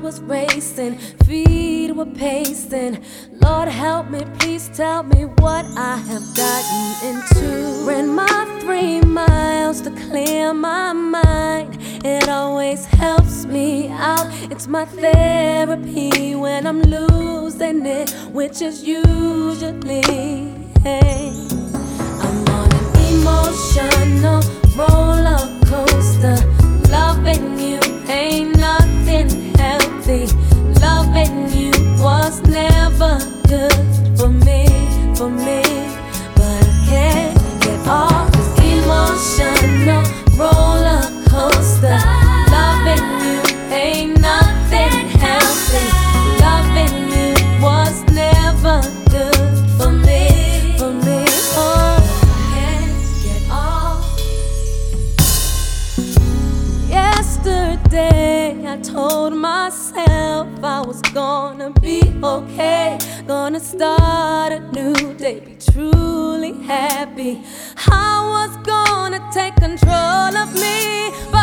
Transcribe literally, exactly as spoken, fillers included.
was racing, feet were pacing. Lord help me, please tell me what I have gotten into. Ran my three miles to clear my mind. It always helps me out. It's my therapy when I'm losing it, which is usually, hey. I'm on an emotional roller coaster. Loving you ain't nothing healthy. Loving you was never good for me, for me. But I can't get off this emotional roller coaster. Loving you ain't nothing healthy. Loving you was never good for me, for me. Oh, I can't get off. Yesterday I told myself I was gonna be okay, gonna start a new day, be truly happy. I was gonna take control of me, but